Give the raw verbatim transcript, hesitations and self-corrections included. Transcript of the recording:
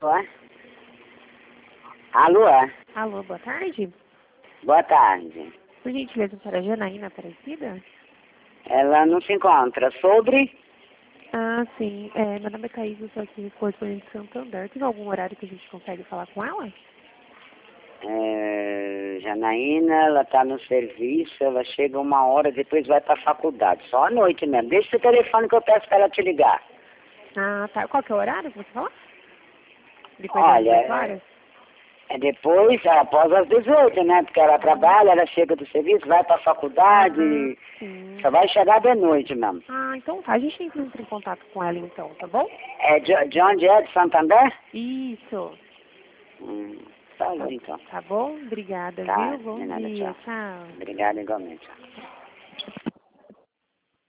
Alô? Alô? Alô, boa tarde. Boa tarde. Por gentileza, para Janaína Aparecida? Ela não se encontra. Sobre? Ah, sim. É, meu nome é Thaís, eu sou aqui correspondente de Santander. Tem algum horário que a gente consegue falar com ela? É, Janaína, ela está no serviço, ela chega uma hora, depois vai para a faculdade. Só à noite mesmo. Deixa o telefone que eu peço para ela te ligar. Ah, tá. Qual que é o horário que você falou? Depois das Olha, dezoito é, horas? é depois, é após as dezoito, né? Porque ela trabalha, ela chega do serviço, vai para a faculdade, Ah, sim. só vai chegar de noite mesmo. Ah, então tá. A gente entra em contato com ela então, tá bom? É de, de onde é? De Santander? Isso. Hum, Tá, falou então. tá bom? Obrigada, Tá, viu? Bom de nada, dia. tchau. Tchau. Obrigada igualmente. Tchau.